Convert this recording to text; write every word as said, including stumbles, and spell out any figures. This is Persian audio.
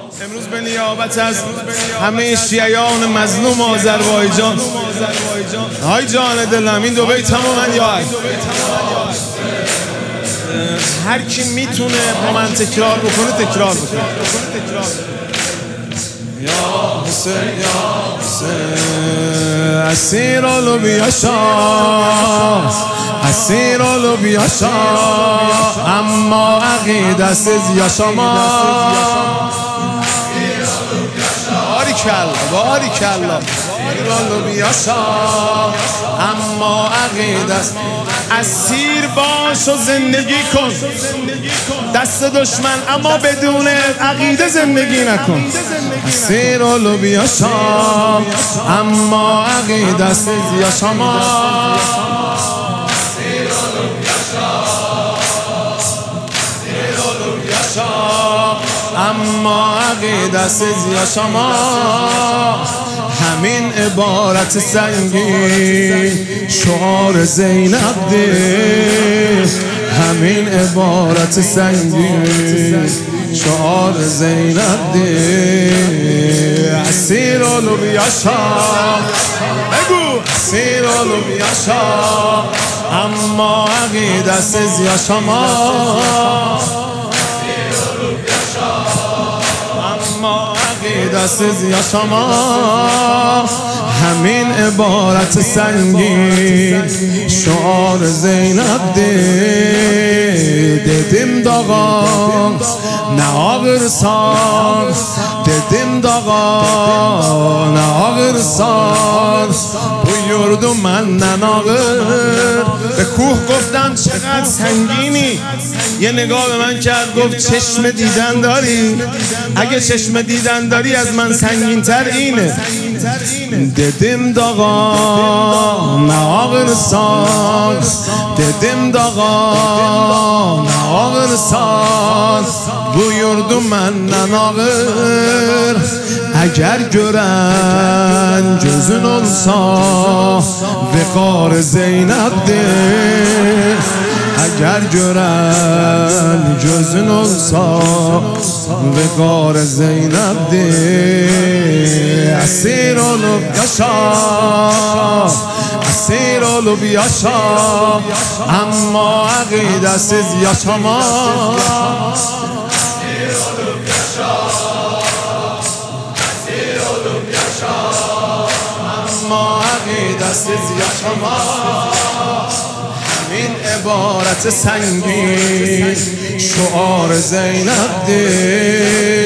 امروز به نیابت از همه شیعیان مظلوم آذربایجان، های جان دلم، این دو بیت هم من یاد هر کی میتونه با من تکرار بکنه تکرار بکنه. یا حسین یا حسین اسیر لوبیا شاه، اسیر لوبیا شاه، اما عقیده سز یا شما. باریکلا باریکلا لوبیا شاه، اما عقیده اسیر باش و زندگی کن، دست دشمن اما بدون عقیده زندگی نکن. اسیر لوبیا شاه، اما عقیده سز یا شما. اما عقیده سز یا شما. همین عبارت سنگین شعار زینب ده، همین عبارت سنگین شعار زینب ده. اسیر لوبیا شاه، بگو اسیر لوبیا شاه، اما عقیده سز یا شما. اما عقیده سز یا شما. همین عبارت سنگین شعار زینب ده. dedim dağa ne ağırsan, dedim dağa ne ağırsan, buyurdu menden ağır. به کوه گفتم چقدر سنگینی، یه نگاه به من کرد گفت چشم دیدن داری؟ اگه چشم دیدن داری از من سنگین تر اینه. dedim dağa ne ağırsan, dedim dağa ne ağırsan, buyurdu menden ağır. اگر gören gözün olsa vekar Zeynep de. اگر gören gözün olsa vekar Zeynep de. Esir olup yaşa, esir olup yaşa, ama akidesiz yaşama. Esir olup yaşa, esir olup yaşa, ama akidesiz yaşama. همین عبارت سنگین شعار زینب ده.